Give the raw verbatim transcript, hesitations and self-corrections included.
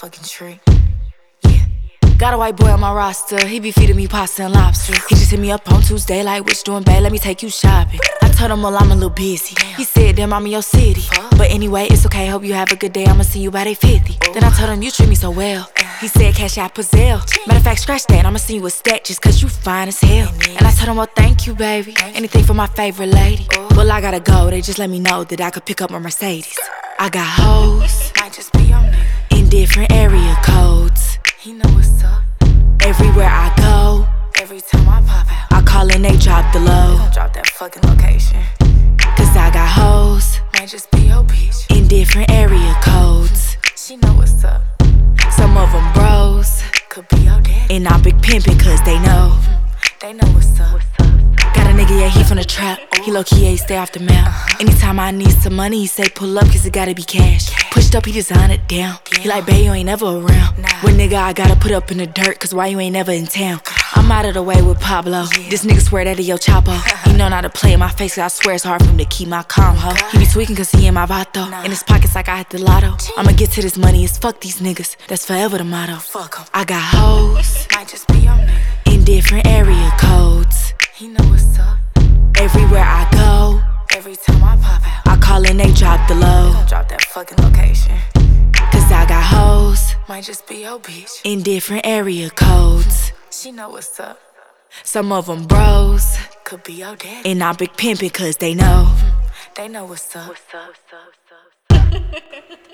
fucking trick. Yeah. Got a white boy on my roster, he be feeding me pasta and lobster. He just hit me up on Tuesday like, what you doing, babe? Let me take you shopping. I told him, well, I'm a little busy. He said, damn, I'm in your city. But anyway, it's okay, hope you have a good day. I'ma see you by day fifty. Then I told him, you treat me so well. He said, cash out Pazelle. Matter of fact, scratch that, I'ma send you a stack just cause you fine as hell. And I told him, well, thank you, baby. Anything for my favorite lady. Well, I gotta go, they just let me know that I could pick up my Mercedes. I got hoes, might just be on there, in different area codes. He know what's up. Everywhere I go, every time I pop out, I call and they drop the low. They gon' drop that fucking location. Cause I got hoes, might just be your bitch, in different area codes. She know what's up. Some of them bros, could be your daddy. And I'm big pimpin' cause they know. They know what's up. Got a nigga, yeah, he from the trap. He low-key, yeah, he stay off the map. Anytime I need some money, he say pull up cause it gotta be cash. Pushed up, he design it down. He like, babe, you ain't never around. When nigga, I gotta put up in the dirt cause why you ain't never in town? I'm out of the way with Pablo. This nigga swear that he yo Chapo. He know not to play in my face cause I swear it's hard for him to keep my calm, ho. He be tweaking cause he in my vato. In his pockets like I hit the lotto. I'ma get to this money, it's fuck these niggas. That's forever the motto. I got hoes, might just be on there, in different area codes. He know what's up. Everywhere I go, every time I pop out, I call and they drop the low. They gon' drop that fucking location. Cause I got hoes, might just be your bitch, in different area codes. She know what's up. Some of them bros, could be your daddy. And I'm big pimpin' cause they know. They know what's up. What's up, what's up, what's up.